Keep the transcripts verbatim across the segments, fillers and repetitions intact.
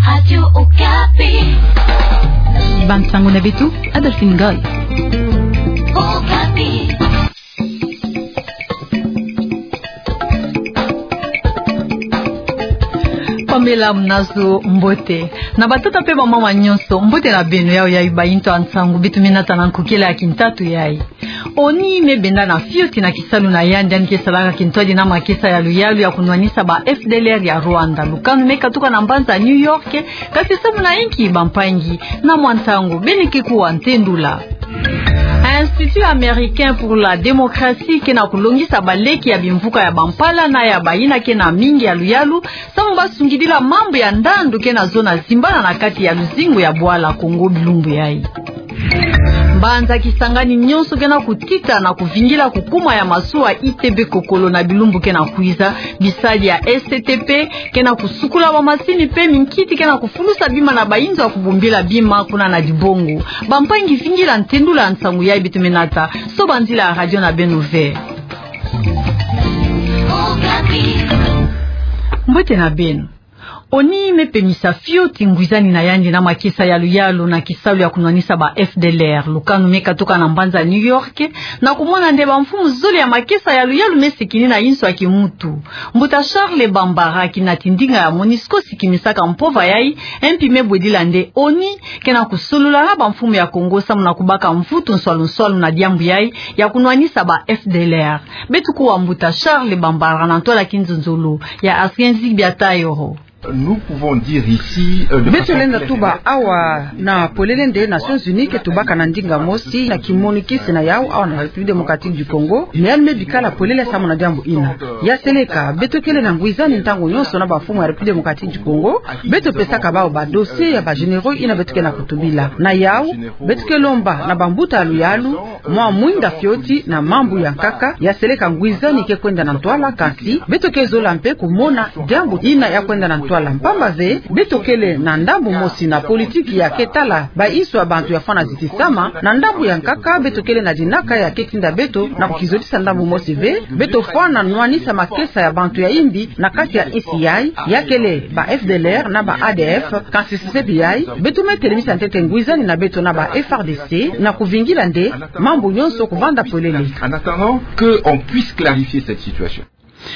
Radio Okapi. Bansango na betu, Adolphine Goy. Okapi. Pamela mnazo mbote na batata pe ba mama nyonso mbote na beno yao ya ibayinto ansangu bitumina tanankukela ya kintatu yai oni mebenda na fioti na kisalu na yandi anike salaka kintwaji na makesa ya luyalu ya kunwanisa ba F D L R ya Rwanda lukanu meka tuka na mbanza New York kasi sabu na inki bampangi na mwantangu beniki kuwa ntendula. Institut américain pour la démocratie kena kulongisa baleki ya bimvuka ya Bampala na ya bayina kena mingi ya luyalu samu basungidila mambo ya ndandu kena zona zimbana na kati ya luzingu ya Bwala Kongo bilumbu yai. Mbanza Kisangani nyonso kena kutita na kuvingila kukuma ya masua I T B kokolo na bilumbu kena kuiza bisadi ya S T P kena kusukula wa masini pe minkiti kena kufulusa bima na bayinzo wa kubumbila bima kuna na dibongo bampangi vingila ntendula nsangu ya bitumenata so banzila ya radio na Benove mbote na beno oni mepemisa fioti ngwizani na yandi na makisa ya luyalu na kisalu ya kunwanisa ba F D L R lukanu meka toka na mbanza New York na kumona ndeba mfumu zoli ya makisa ya luyalu mesikini na inso ya kimutu mbuta Charles Bambara kinatindinga ya Monisco sikimisaka mpova yai empi mebwedila nde oni kena kusulula na ba mfumu ya Kongo samu na kubaka mfutu nswalu nswalu na diambu yai ya kunwanisa ba F D L R betu kuwa mbuta Charles Bambara na ntola kinzunzulu ya askenzi biatayo. Nous pouvons dire ici euh, Betulenda tuba awa na polelende Nations Unies ke tubaka na ndinga mosi na kimonikisi na yao awa na République démocratique du Congo mealme bikala polele samu na jambo ina ya seleka betokele na ngwizani ntango nyonso na bafumu ya République démocratique du Congo beto pesaka bao ba dossier ya ba généraux ina betuke na kutubila na yao betuke lomba na bambuta aluyalu mwa mwinda fioti na mambu ya nkaka ya seleka ngwizani ke kwenda na ntwala kasi betoke zola mpe kumona jambo ina ya kwenda na ntwala mpamba ze betokele na ndambu mosi na politiki ya ketala ba iso ya bantu ya fana zitisama na ndambu ya nkaka betokele na dinaka ya ketinda beto na kukizotisa ndambu mosi ve beto fwana nwanisa makesa ya bantu ya indi na kati ya E C I yakele ba F D L R na ba A D F kasi C P I beto metelemisa ntete ngwizani na beto na ba F R D C na kuvingila nde mambo nyonso kuvanda polele en attendant que on puisse clarifier cette situation.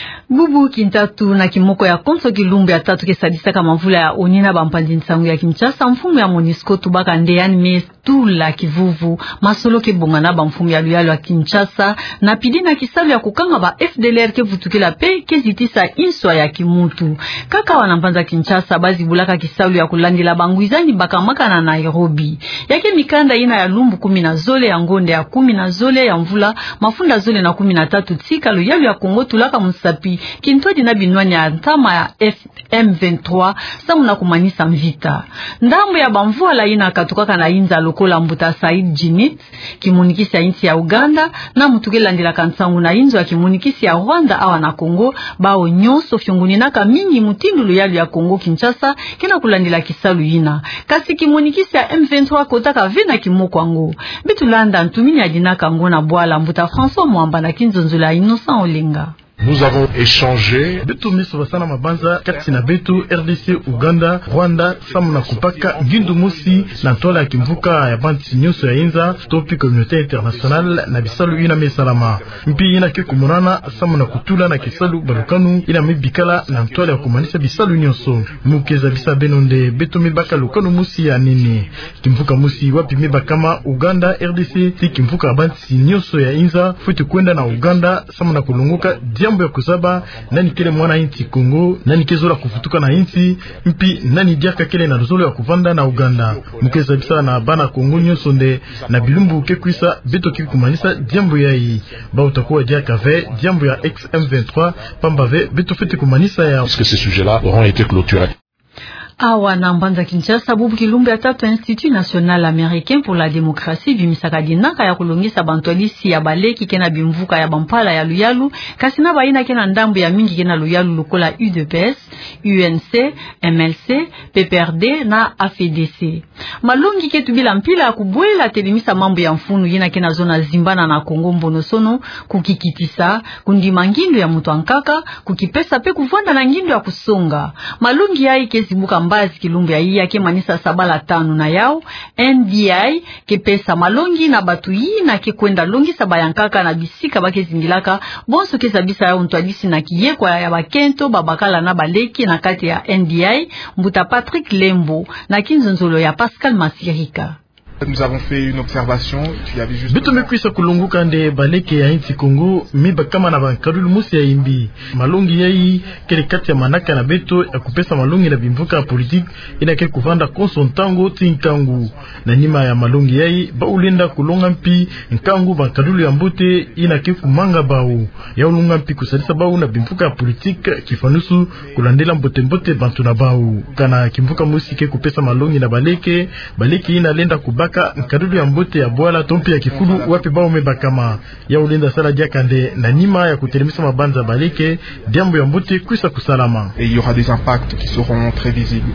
Bubu kintatu na kimoko ya konso kilumbu ya tatu kesadisa kama mvula ya onina bampandi nsangu ya Kinshasa mfumu ya Monisco tubaka ndeyani mestula kivuvu masolo kebonga na bamfumu ya luyalu ya Kinshasa na pidi na kisalu ya kukanga ba F D L R kevutukila pe kezitisa inswa ya kimutu kaka wanampanza Kinshasa bazi bulaka kisalu ya kulandila bangwizani bakamaka na Nairobi yake mikanda ina ya lumbu kumi na zole ya ngonde ya kumi na zole ya mvula mafunda zole na kumi na tatu tika luyalu ya Kongo tulaka musapi kintwaji na binwani ya ntama ya M vingt-trois samu na kumanisa mvita ndambu ya bamvua la ina katukaka na inza lokola mbuta Said Jinit kimunikisi ya inti ya Uganda na mutukela ndila kansangu na inzo ya kimunikisi ya Rwanda awa na Kongo bao nyonso fionguni naka mingi mutindu luyalu ya Kongo Kinshasa kena kulandila kisalu ina kasi kimunikisi ya M vingt-trois kotaka vena kimoko ango bitulanda ntumini ya dinaka ngo na Bwala mbuta François Mwamba na kinzonzula Innocent Olenga. Nous avons échangé betu miso basana mabanza kati na betu R D C Uganda Rwanda samu na kupaka ngindu musi na ntola ya kimvuka ya banti nyonso ya inza topi communauté internationale na bisalu ina mesalama mpi ina ke kumonana samu na kutula na kisalu balukanu ina mibikala na ntola ya kumanisa bisalu nyonso mukeza bisa benonde betu mibaka lukanu musi ya nini kimvuka musi wapi mibakama Uganda R D C ti kimvuka banti nyonso ya inza futi kwenda na Uganda samu na kulunguka jambo ya kusaba nani kele mwana inti Kongo nani kezola kufutuka na inti mpi nani diaka kele na zolo ya kuvanda na Uganda mukeza bisa na bana Kongo nyonso nde na bilumbu kekwisa beto kikumanisa jambo ya hii ba utakuwa diaka ve jambo ya ex M vingt-trois pamba ve beto fete kumanisa ya parce que ces sujets-là auront été clôturés. Awa na mbanza Kinshasa bubu kilumbu ya tatu Institut National Américain pour la Démocratie bimisaka dinaka ya kulongisa bantwalisi ya baleki kena bimvuka ya Bampala ya luyalu kasina baina kena ndambu ya mingi kena luyalu lokola U D P S, U N C, M L C, P P R D na A F D C. Malongi ketu bila mpila ya kubwela telimisa mambo ya mfunu yina kena zona zimbana na Kongo mbono sono kukikitisa kundima ngindu ya mutu ankaka kukipesa pe kuvanda na ngindu ya kusonga. Malongi ya ikezibuka Jambazi Kilumbu ya iya ke manisa sabala tano na yao N D I ke pesa malongi na batu yi na ke kwenda longi sabayankaka na bisika bake zingilaka bonso ke sabisa ya untwadisi na kiye kwa ya bakento babakala na baleki na kati ya N D I Mbuta Patrick Lembo na kinzonzolo ya Pascal Masirika. Nous avons fait une observation qui avait juste Bitu mekwisa kulunguka nde baleke ya inti Kongo miba kama na bankadulu musi ya imbi malongi yai kele kati ya manaka na beto ya kupesa malongi na bimvuka ya politik ina ke kuvanda konsontango tinkangu na nima ya malongi yai ba ulenda kulonga mpi nkangu bankadulu ya mbote ina ke kumanga bau ya ulunga mpi kusalisa bau na bimvuka ya politik kifanusu kulandela mbote mbote bantu na bau kana kimvuka musi ke kupesa malongi na baleke baleke ina lenda kubaka nkadudu ya mbote ya bwala tompi ya kifulu wapi bao mebakama ya ulenda sala diakande na nima ya kutelemisa mabanza baleke diambo ya mbote kwisa kusalama. Et il y aura des impacts qui seront très visibles.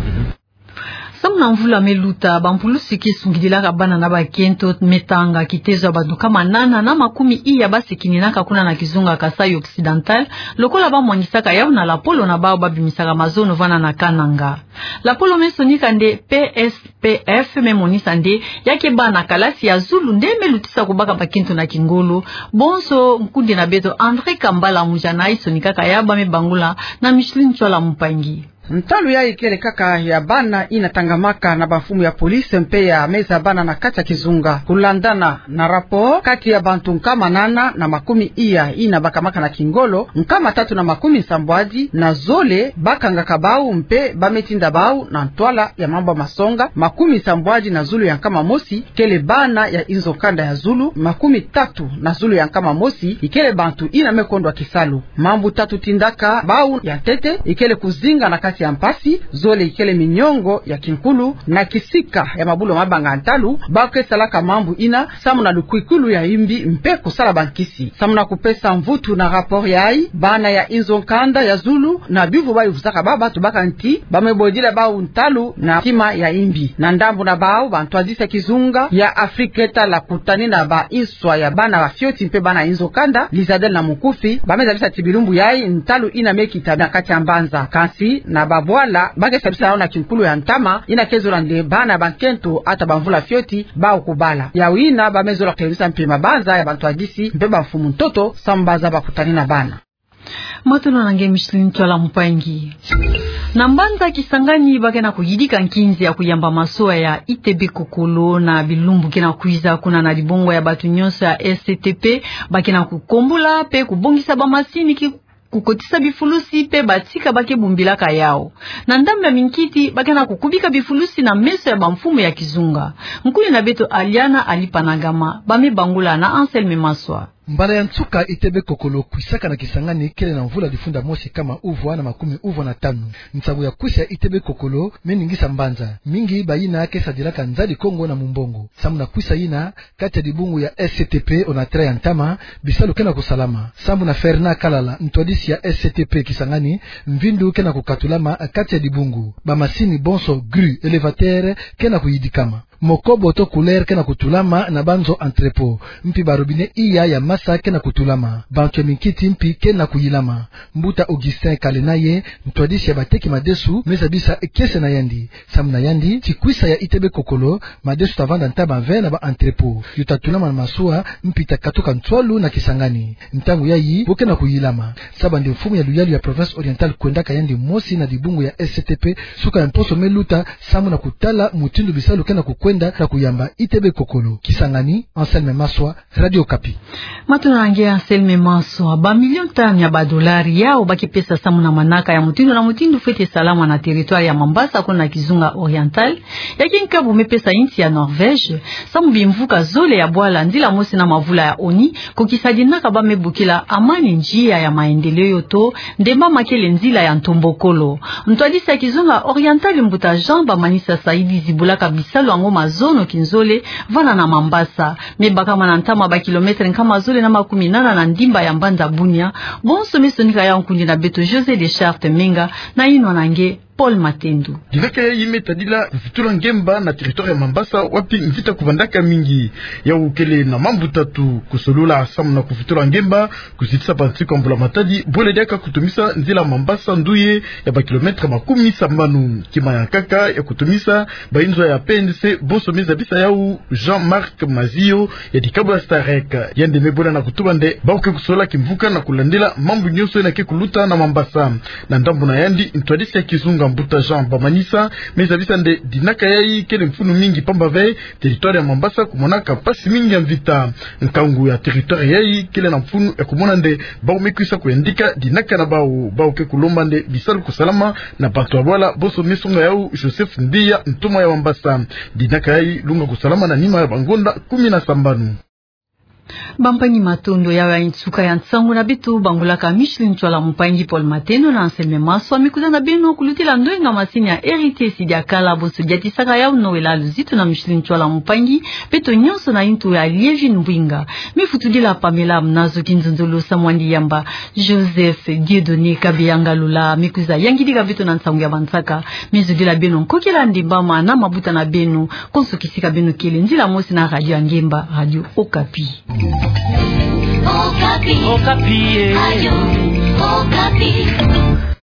Samna mvula meluta bampulusi kisungidilaka bana na bakento metanga kitezo baduka manana na makumi iya basi kininaka kuna na kizunga Kasai Occidental lokola ba mwanisaka yao na lapolo na bao babimisaka mazono vana na Kananga. Lapolo mesonika nde P S P F memonisa nde yake bana kalasi ya Zulu nde melutisa kubaka bakento na Kingolo bonso mkundi na beto Andre Kambala mujana isonika kayaba mebangula na Michelin Chola Mpangi. Ntalu ya ikele kaka ya bana inatangamaka na bafumu ya polisi mpe ya meza bana na kati ya kizunga kulandana na rapo kati ya bantu nkama nana na makumi iya ina bakamaka na Kingolo nkama tatu na makumi nsambwaji na zole bakanga kabau mpe bametinda bau na ntwala ya mambo masonga makumi nsambwaji na Zulu ya nkama mosi kele bana ya inzo kanda ya Zulu makumi tatu na Zulu ya nkama mosi ikele bantu ina mekondwa kisalu mambu tatu tindaka bau ya tete ikele kuzinga na kati ya mpasi zole ikele minyongo ya Kinkulu na kisika ya mabulo mabanga ntalu bakwe salaka mambu ina samu na lukwikulu ya imbi mpe kusala bankisi samu na kupesa mvutu na rapport ya ai bana ya inzo kanda ya Zulu na bivu bayu fusaka baba tubaka nti bamebodila bau ntalu na kima ya imbi na ndambu na bau bantwazisa kizunga ya Afriketa la kutani na ba iswa ya bana wa fioti mpe bana inzo kanda Lizadel na Mukufi bamezalisa tibirumbu ya ai ntalu ina mekita na kati ambanza kansi na babwala bake sabisa na Kinkulu ya ntama ina kezola nde bana bankento ata bamvula fioti ba ukubala ya wina bamezola kelisa mpima banza ya bantu adisi mpe bafumu ntoto sambaza bakutani na bana Matuna nange Michelin Chola Mpangi. Na mbanza Kisangani bakena kuyidika nkinzi ya kuyamba masoa ya I T B Kokolo na bilumbu kena kuiza kuna na libongo ya batu nyonso ya S C T P bakena kukombula pe kubongisa ba masini ki kukotisa bifulusi pe batika bake bumbilaka yao. Na ndamba minkiti bakena kukubika bifulusi na meso ya bamfumu ya kizunga. Mkuli na beto Aliana Alipanagama bame bangula na Anselme Maswa. Mbala ya ntuka I T B Kokolo kuisaka na Kisangani kele na mvula difunda mosi kama uvwa na makumi uvwa na tanu. Nsabu ya kuisa ya I T B Kokolo meningisa mbanza. Mingi bayina yake sadilaka nzali Kongo na Mumbongo. Samu na kuisa ina kati ya dibungu ya S C T P onatra ya ntama bisalu kena kusalama. Samu na Ferna Kalala ntwadisi ya S C T P Kisangani mvindu kena kukatulama kati ya dibungu. Bamasini bonso gru elevatere kena kuyidikama. Mokobo to couleur kena kutulama na banzo entrepot. Mpi barobine iya ya masa kena kutulama. Bantu minkiti mpi kena kuyilama. Mbuta Augustin Kalenaye mtwadisi ya bateki madesu mezabisa kese na yandi. Samu na yandi tikuisa ya I T B Kokolo madesu tavanda ntaba ve na ba entrepot. Yutatulama na masua mpi takatoka ntwalu na Kisangani. Ntangu ya yi bokena kuyilama. Saba ndi mfumu ya luyalu ya province oriental kwendaka yandi mosi na dibungu ya S C T P suka mposo meluta samu na kutala mutindu bisalu kena kukwenda na kuyamba I T B Kokolo. Kisangani, Anselme Maswa, Radio Kapi. Matuna nange Anselme Maswa, ba milion tano ya ba dolari yao baki pesa samu na manaka ya mutindu na mutindu fete salama na territoire ya Mambasa kuna Kizunga Oriental. Yaki nkabu mepesa inti ya Norvège, samu bimvuka zole ya bwala ndila mosi na mavula ya oni, kukisadinaka ba mebukila amani njia ya maendeleo yoto, ndemba makele nzila ya Ntombokolo. Mtuadisi ya Kizunga Oriental mbuta Jean ba manisa Saidi zibulaka bisalu angoma zono kinzole vana na Mambasa mebaka manantama ba kilometre nkama zole na makumi nana na ndimba ya Mbanza Bunia bonso mesonika ya nkundi na beto José de Charte Menga na ino nange Paul Matendu. Dinaka ya imetadila kufutula Ngemba na territoire ya Mambasa wapi mvita kuvandaka mingi ya ukele na mambo tatu kusolula asamu na kufutula Ngemba kusitisa pansi kwa Mbula Matadi bole diaka kutumisa nzila Mambasa nduye ya ba kilometre makumi sambanu kima ya kaka ya kutumisa bainzo ya P N C boso meza bisa yau Jean-Marc Mazio ya dikabla starek yande mebola na kutubande bauke kusola kimvuka na kulandela mambo nyoso na ke kuluta na Mambasa na ndambo na yandi intwadisi ya kizunga Mbuta Jean Bamanisa meza bisa nde dinaka yai kele mfunu mingi pamba ve territoire ya Mambasa kumonaka pasi mingi ya mvita nkangu ya territoire yai kele na mfunu ya kumona nde bau mekuisa kuendika dinaka na bau bauke kulomba nde bisalu kusalama na bato wala boso mesonga yau Joseph Ndia ntuma ya Mambasa dinaka yai lunga kusalama na nima ya bangonda kumi na sambanu. Bampangi matondo ya intsuka ya nsangu na bitu bangulaka Michelin Chwala Mpangi Paul Matendo na Anselme Maso amikuza na beno kulutila ndoe nga masini ya Héritier Sidia Kala boso diati saka ya unowela luzito na Michelin Chwala Mpangi peto nyonso na intu ya Lievin Mbwinga mefutudila Pamela Mnazo kinzonzolo Samwandi Yamba Joseph Dieudonné Kabiyanga Lula mikuza yangidika bitu na nsangu ya bansaka mezudila beno nkokela ndimbama na mabuta na beno konso kisika beno kele nzila mosi na radio Ngemba radio Okapi. Okapi. Okapi. Ayo, Okapi.